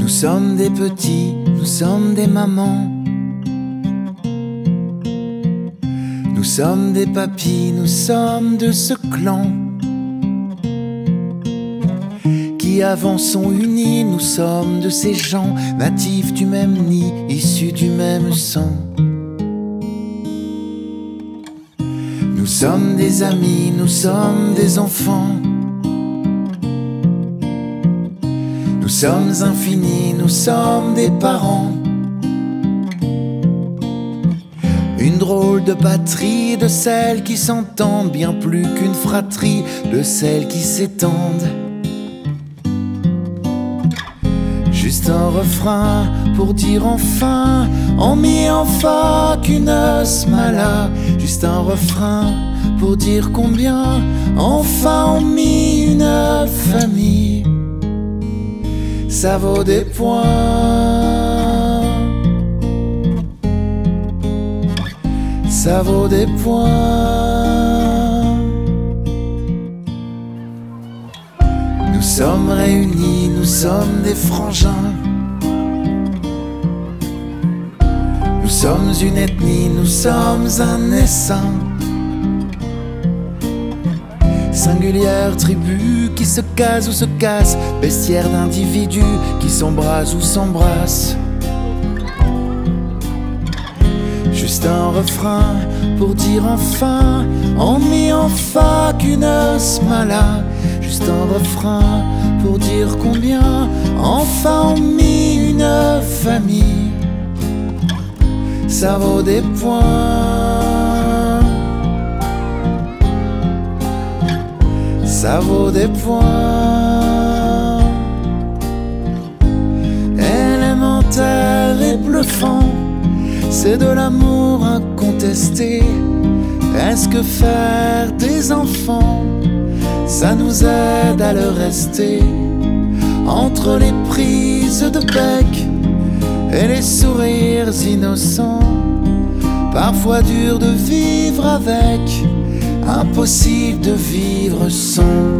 sommes des petits, nous sommes des mamans. Nous sommes des papis, nous sommes de ce clan qui avançons unis. Nous sommes de ces gens natifs du même nid, issus du même sang. Nous sommes des amis, nous sommes des enfants. Nous sommes infinis, nous sommes des parents. Une drôle de patrie de celles qui s'entendent, bien plus qu'une fratrie de celles qui s'étendent. Juste un refrain pour dire enfin, en mi, en fa, qu'une smala. Juste un refrain pour dire combien, enfin en mi, une famille. Ça vaut des points. Ça vaut des points. Nous sommes réunis, nous sommes des frangins. Nous sommes une ethnie, nous sommes un essaim. Singulière tribu qui se case ou se casse, bestiaire d'individus qui s'embrasent ou s'embrassent. Juste un refrain pour dire enfin, en mi, en fa, qu'une smala. Juste un refrain pour dire combien, enfin en mi, une famille. Ça vaut des points. Ça vaut des points. Élémentaire et bluffant, c'est de l'amour incontesté. Est-ce que faire des enfants, ça nous aide à le rester? Entre les prises de bec et les sourires innocents, parfois dur de vivre avec, impossible de vivre sans.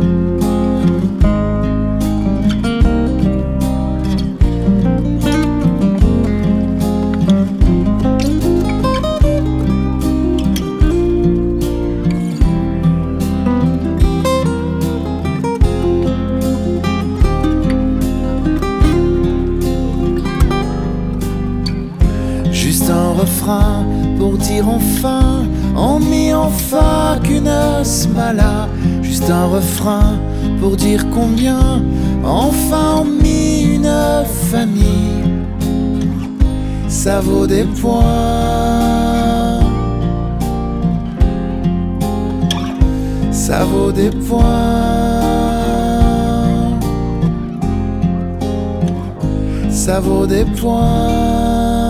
Juste un refrain pour dire enfin, en mi, en fa, qu'une smala. Juste un refrain pour dire combien, enfin en mi, une famille. Ça vaut des points. Ça vaut des points. Ça vaut des points.